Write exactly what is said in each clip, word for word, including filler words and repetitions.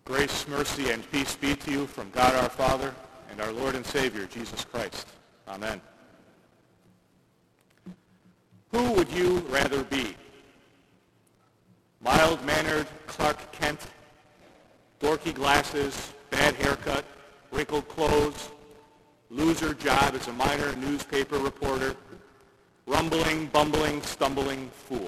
Grace, mercy, and peace be to you from God our Father and our Lord and Savior, Jesus Christ. Amen. Who would you rather be? Mild-mannered Clark Kent, dorky glasses, bad haircut, wrinkled clothes, loser job as a minor newspaper reporter, rumbling, bumbling, stumbling fool?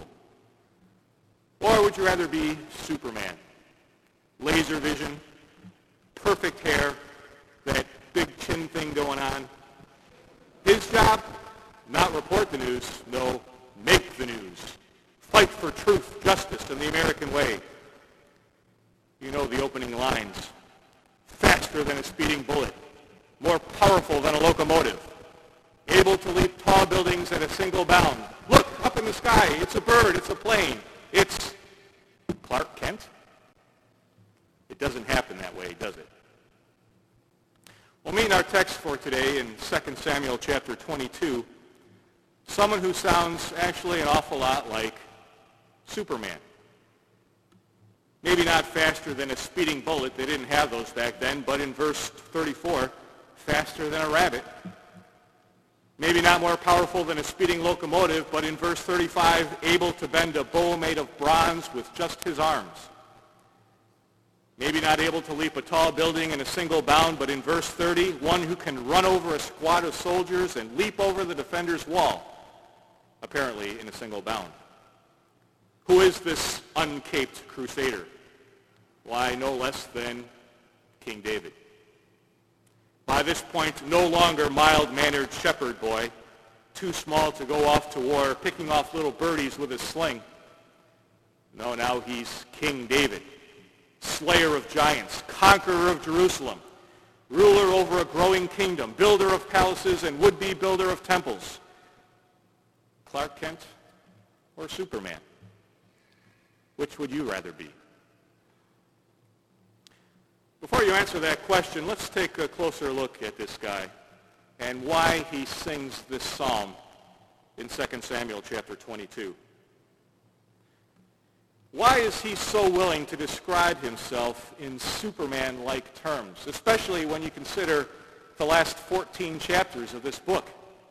Or would you rather be Superman? Laser vision, perfect hair, that big chin thing going on. His job, not report the news, no, make the news. Fight for truth, justice, and the American way. You know the opening lines. Faster than a speeding bullet, more powerful than a locomotive, able to leap tall buildings at a single bound. Look, up in the sky, it's a bird, it's a plane. It's Clark Kent? It doesn't happen that way, does it? Well, meet our text for today in Second Samuel chapter twenty-two, someone who sounds actually an awful lot like Superman. Maybe not faster than a speeding bullet, they didn't have those back then, but in verse thirty-four, faster than a rabbit. Maybe not more powerful than a speeding locomotive, but in verse thirty-five, able to bend a bow made of bronze with just his arms. Maybe not able to leap a tall building in a single bound, but in verse thirty, one who can run over a squad of soldiers and leap over the defender's wall, apparently in a single bound. Who is this uncaped crusader? Why, no less than King David. By this point, no longer mild-mannered shepherd boy, too small to go off to war, picking off little birdies with his sling. No, now he's King David, slayer of giants, conqueror of Jerusalem, ruler over a growing kingdom, builder of palaces and would-be builder of temples. Clark Kent or Superman? Which would you rather be? Before you answer that question, let's take a closer look at this guy and why he sings this psalm in Second Samuel chapter twenty-two. Why is he so willing to describe himself in Superman-like terms, especially when you consider the last fourteen chapters of this book?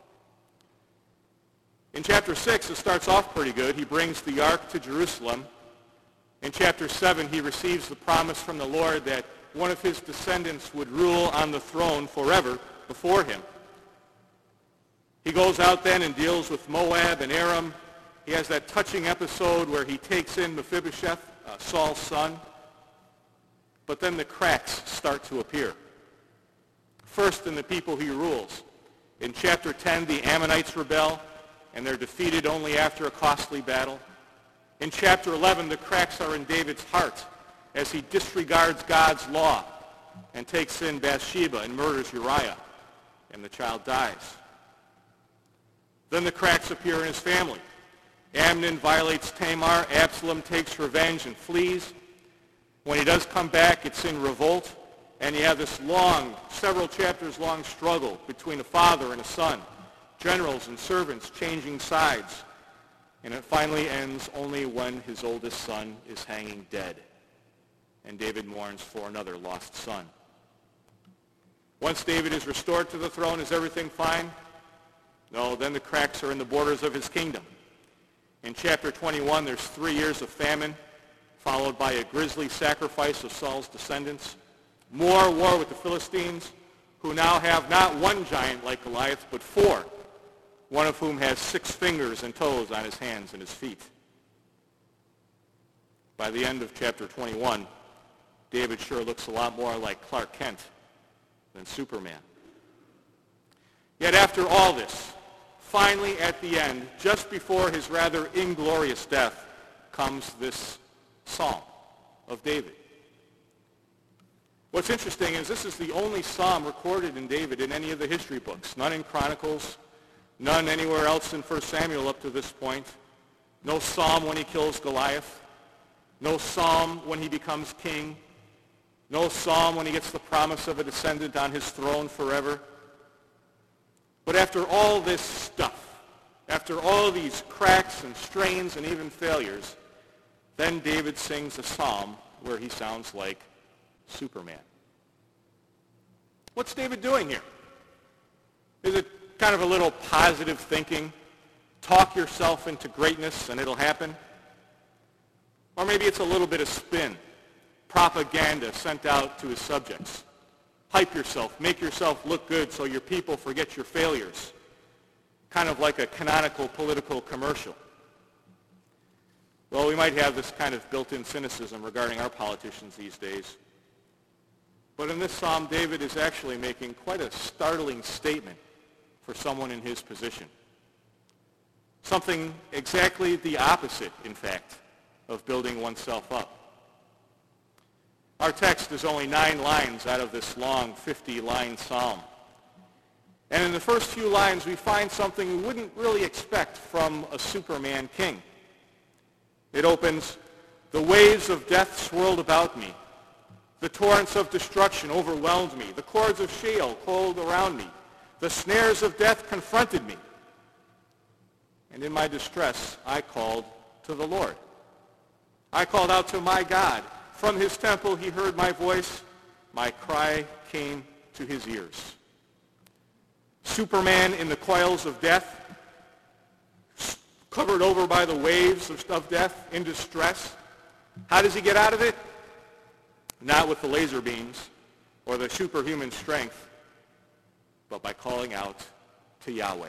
In chapter six, it starts off pretty good. He brings the ark to Jerusalem. In chapter seven, he receives the promise from the Lord that one of his descendants would rule on the throne forever before him. He goes out then and deals with Moab and Aram. He has that touching episode where he takes in Mephibosheth, uh, Saul's son. But then the cracks start to appear. First in the people he rules. In chapter ten, the Ammonites rebel, and they're defeated only after a costly battle. In chapter eleven, the cracks are in David's heart as he disregards God's law and takes in Bathsheba and murders Uriah, and the child dies. Then the cracks appear in his family. Amnon violates Tamar, Absalom takes revenge and flees. When he does come back, it's in revolt, and you have this long, several chapters long struggle between a father and a son, generals and servants changing sides, and it finally ends only when his oldest son is hanging dead, and David mourns for another lost son. Once David is restored to the throne, is everything fine? No, then the cracks are in the borders of his kingdom. In chapter twenty-one, there's three years of famine, followed by a grisly sacrifice of Saul's descendants. More war with the Philistines, who now have not one giant like Goliath, but four, one of whom has six fingers and toes on his hands and his feet. By the end of chapter twenty-one, David sure looks a lot more like Clark Kent than Superman. Yet after all this, finally at the end, just before his rather inglorious death, comes this psalm of David. What's interesting is this is the only psalm recorded in David in any of the history books. None in Chronicles, none anywhere else in First Samuel up to this point. No psalm when he kills Goliath. No psalm when he becomes king. No psalm when he gets the promise of a descendant on his throne forever. But after all this stuff, after all these cracks and strains and even failures, then David sings a psalm where he sounds like Superman. What's David doing here? Is it kind of a little positive thinking? Talk yourself into greatness and it'll happen? Or maybe it's a little bit of spin, propaganda sent out to his subjects. Hype yourself, make yourself look good so your people forget your failures. Kind of like a canonical political commercial. Well, we might have this kind of built-in cynicism regarding our politicians these days. But in this psalm, David is actually making quite a startling statement for someone in his position. Something exactly the opposite, in fact, of building oneself up. Our text is only nine lines out of this long fifty-line psalm. And in the first few lines, we find something we wouldn't really expect from a Superman king. It opens, "The waves of death swirled about me. The torrents of destruction overwhelmed me. The cords of Sheol coiled around me. The snares of death confronted me. And in my distress, I called to the Lord. I called out to my God. From his temple he heard my voice. My cry came to his ears." Superman in the coils of death, covered over by the waves of death, in distress. How does he get out of it? Not with the laser beams or the superhuman strength, but by calling out to Yahweh.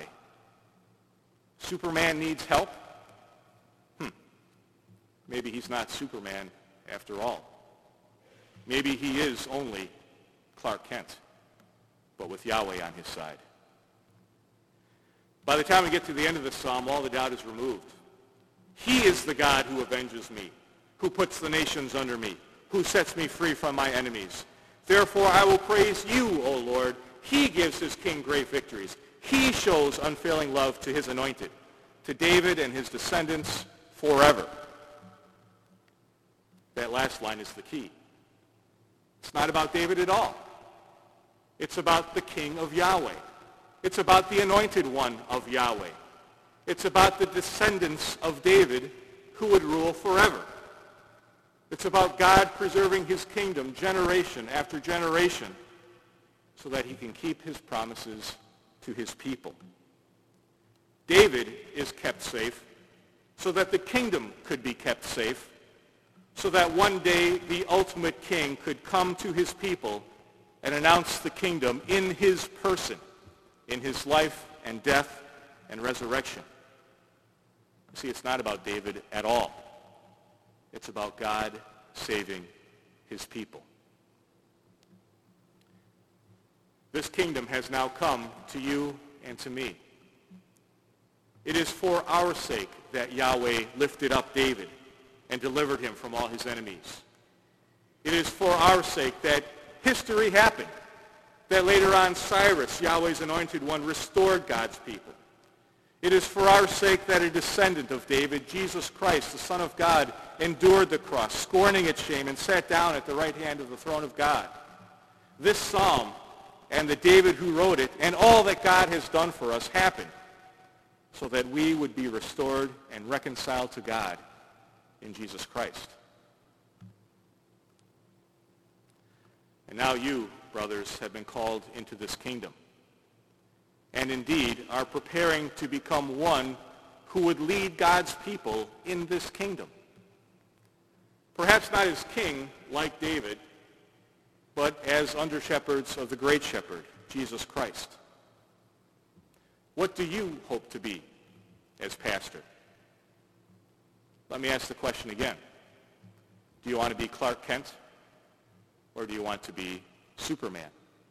Superman needs help? Hmm. Maybe he's not Superman after all. Maybe he is only Clark Kent, but with Yahweh on his side. By the time we get to the end of the psalm, all the doubt is removed. He is the God who avenges me, who puts the nations under me, who sets me free from my enemies. Therefore I will praise you, O Lord. He gives his king great victories. He shows unfailing love to his anointed, to David and his descendants forever. That last line is the key. It's not about David at all. It's about the King of Yahweh. It's about the anointed one of Yahweh. It's about the descendants of David who would rule forever. It's about God preserving his kingdom generation after generation so that he can keep his promises to his people. David is kept safe so that the kingdom could be kept safe, so that one day the ultimate king could come to his people and announce the kingdom in his person, in his life and death and resurrection. See, it's not about David at all. It's about God saving his people. This kingdom has now come to you and to me. It is for our sake that Yahweh lifted up David and delivered him from all his enemies. It is for our sake that history happened, that later on Cyrus, Yahweh's anointed one, restored God's people. It is for our sake that a descendant of David, Jesus Christ, the Son of God, endured the cross, scorning its shame, and sat down at the right hand of the throne of God. This psalm and the David who wrote it and all that God has done for us happened so that we would be restored and reconciled to God in Jesus Christ. And now you, brothers, have been called into this kingdom, and indeed are preparing to become one who would lead God's people in this kingdom. Perhaps not as king like David, but as under-shepherds of the great shepherd, Jesus Christ. What do you hope to be as pastor? Let me ask the question again. Do you want to be Clark Kent, or do you want to be Superman?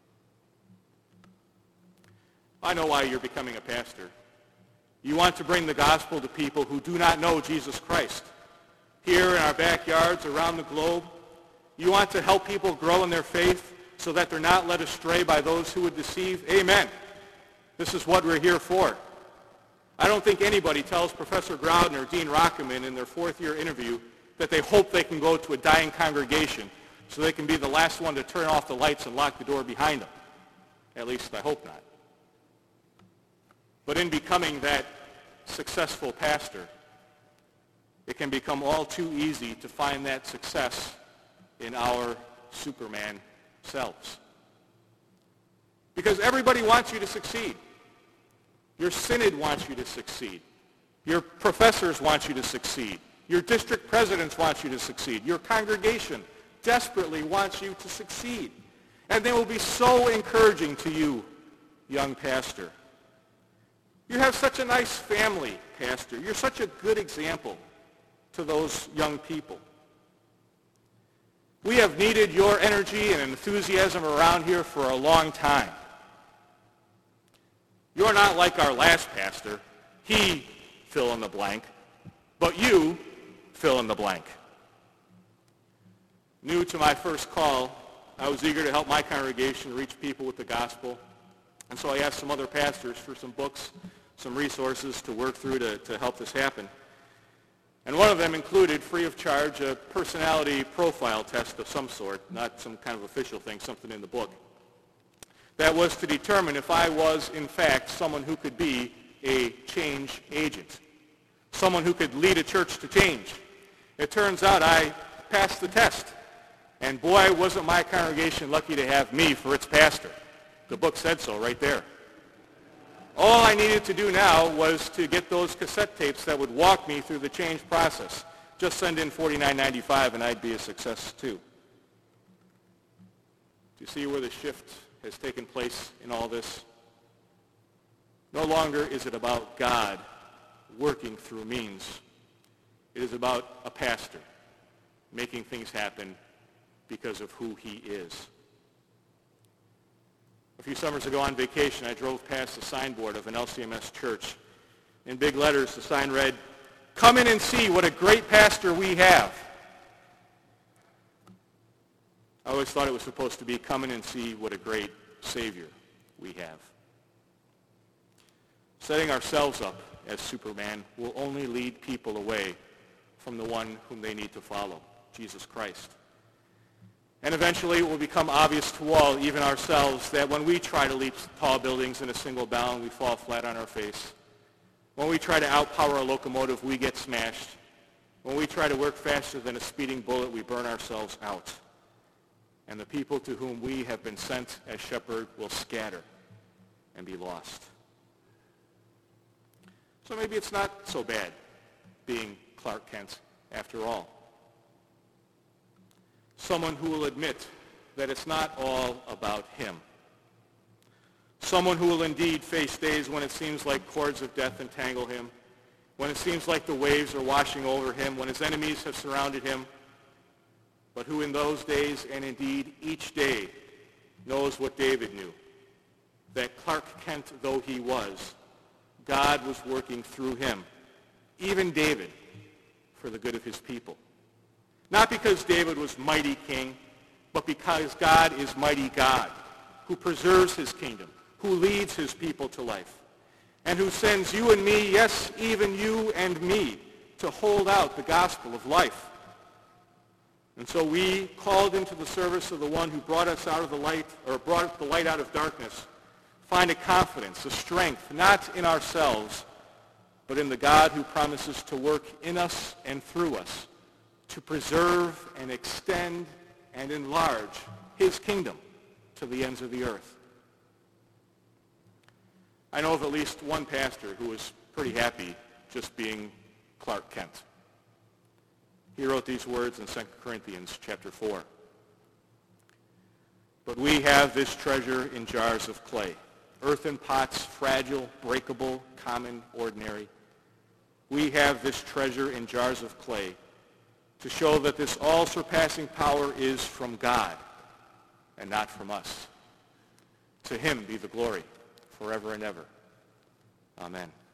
I know why you're becoming a pastor. You want to bring the gospel to people who do not know Jesus Christ. Here in our backyards, around the globe, you want to help people grow in their faith so that they're not led astray by those who would deceive. Amen. This is what we're here for. I don't think anybody tells Professor Groudon or Dean Rockeman in their fourth year interview that they hope they can go to a dying congregation so they can be the last one to turn off the lights and lock the door behind them. At least I hope not. But in becoming that successful pastor, it can become all too easy to find that success in our Superman selves. Because everybody wants you to succeed. Your synod wants you to succeed. Your professors want you to succeed. Your district presidents want you to succeed. Your congregation desperately wants you to succeed. And they will be so encouraging to you, young pastor. You have such a nice family, pastor. You're such a good example to those young people. We have needed your energy and enthusiasm around here for a long time. You're not like our last pastor. He, fill in the blank, but you, fill in the blank. New to my first call, I was eager to help my congregation reach people with the gospel. And so I asked some other pastors for some books, some resources to work through to, to help this happen. And one of them included, free of charge, a personality profile test of some sort, not some kind of official thing, something in the book. That was to determine if I was, in fact, someone who could be a change agent, someone who could lead a church to change. It turns out I passed the test. And boy, wasn't my congregation lucky to have me for its pastor. The book said so right there. All I needed to do now was to get those cassette tapes that would walk me through the change process. Just send in forty-nine ninety-five and I'd be a success too. Do you see where the shift has taken place in all this? No longer is it about God working through means. It is about a pastor making things happen because of who he is. A few summers ago on vacation, I drove past the signboard of an L C M S church. In big letters, the sign read, "Come in and see what a great pastor we have." I always thought it was supposed to be, "Come in and see what a great Savior we have." Setting ourselves up as Superman will only lead people away from the one whom they need to follow, Jesus Christ. And eventually it will become obvious to all, even ourselves, that when we try to leap tall buildings in a single bound, we fall flat on our face. When we try to outpower a locomotive, we get smashed. When we try to work faster than a speeding bullet, we burn ourselves out. And the people to whom we have been sent as shepherd will scatter and be lost. So maybe it's not so bad being Clark Kent after all. Someone who will admit that it's not all about him. Someone who will indeed face days when it seems like cords of death entangle him, when it seems like the waves are washing over him, when his enemies have surrounded him, but who in those days and indeed each day knows what David knew, that Clark Kent though he was, God was working through him, even David, for the good of his people. Not because David was mighty king, but because God is mighty God, who preserves his kingdom, who leads his people to life, and who sends you and me, yes, even you and me, to hold out the gospel of life. And so we, called into the service of the one who brought us out of the light, or brought the light out of darkness, find a confidence, a strength, not in ourselves, but in the God who promises to work in us and through us, to preserve and extend and enlarge his kingdom to the ends of the earth. I know of at least one pastor who was pretty happy just being Clark Kent. He wrote these words in Second Corinthians chapter four. "But we have this treasure in jars of clay, earthen pots, fragile, breakable, common, ordinary. We have this treasure in jars of clay, to show that this all-surpassing power is from God and not from us. To him be the glory forever and ever. Amen."